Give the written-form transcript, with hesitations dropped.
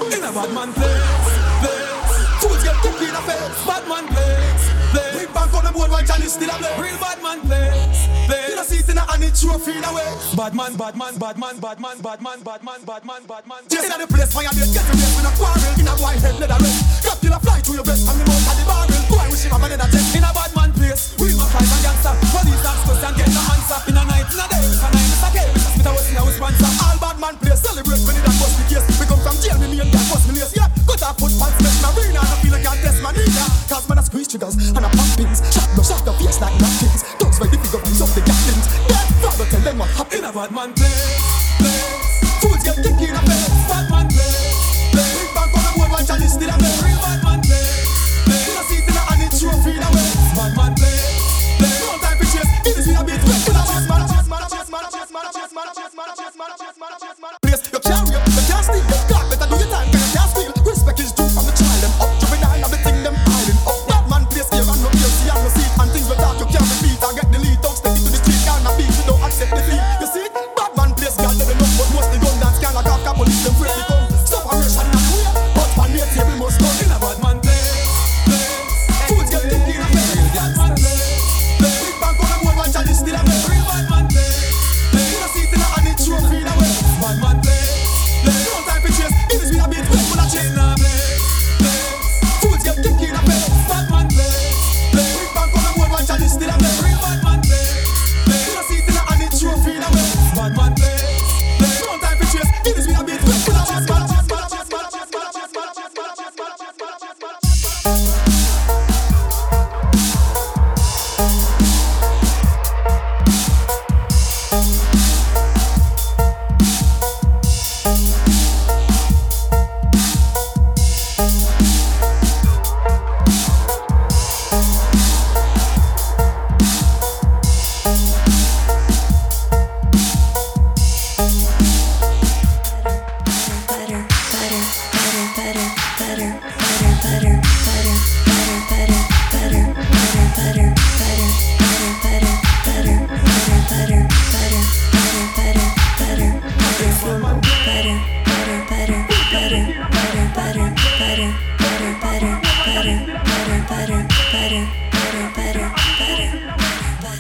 In a bad man place. Fools get kicked in the face. Bad man place. Big bank on the board while Johnny still a play. Real bad man place. You don't see it in a hand, it's trophy in a way. Bad man. Just in the place where you get a race with a quarrel. In a white head leather race. Cap till a fly to your best and the mouth of the barrel. Boy wishing I'm another test. In a bad man place. We must fight and gangster. Police ask question get no answer. In a night, in a day, in a night, it's a game. Mr. Smith, I was in a sponsor. All bad man place. Celebrate when it that bust the case. We come from jail, me and that bust me lace. Yeah, cut off foot pants, smash my arena. I feel like I can't test my knee. Cause man I squeeze triggers and I pop pins. Shot the face like napkins. Dogs by the figure rise up the gatlings. Yeah, father tell them what happened. In a bad man place. Fools get kicked in a face. Bad man place. Big bank on the board while Johnny still a play. Real bad man place. You don't see it in a hand, it's trophy in a way. Bad man place. No time for chase. It is in a bit. Chase man. Place you carry up, you can't steal. You can't better do your time, cause you can't steal. Respect is due from the child. Them up juvenile, everything them piling up. Bad man place here and no ear, see and no seat. And things with that you can't repeat. I get the lead, dogs take it to the street. Can't beat, you don't accept defeat. You see it? Bad man place, girl, they don't know. But most the gun dance can't like half police, them afraid to come. Separation not weird, but one day table must come. In a bad man place. Fools get kicked in a face. Bad man place. Big bank on the board while Johnny still a play. Real bad man place. You don't see it in a hand, it's trophy in a way. Bad man place. No time for chase. It is with a bit, full of chase. Fools get kicked in a face. Bad man place. Big bank on the board while Johnny still a play. Real bad man place. You don't see it in a hand, it's trophy in a way. Bad man place. No time for chase. It is with a bit, full of chase. Better.